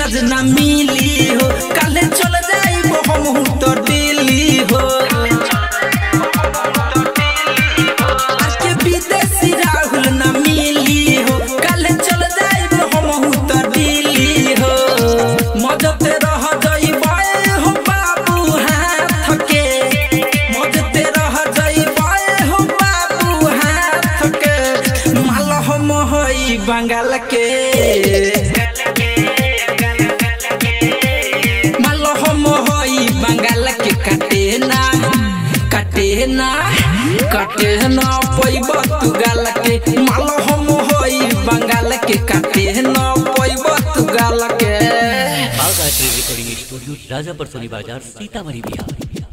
आज ना मिली हो काले चल जाइबो हम तो दिल्ली हो आज के विदेशी राहुल ना मिली हो काले चल जाइबो हम तो दिल्ली हो मदद रह जाइबे हो बाबू हाथ के मदद रह जाइबे हो बाबू हाथ के माल हम होई बंगाल के बंगाल के काटे ना पैब तू गाल के माल हम होई बंगाल के काटे ना पैब तू गाल के। रिकॉर्डिंग स्टूडियो राजापुर सोनी बाजार सीतामढ़ी बिहार।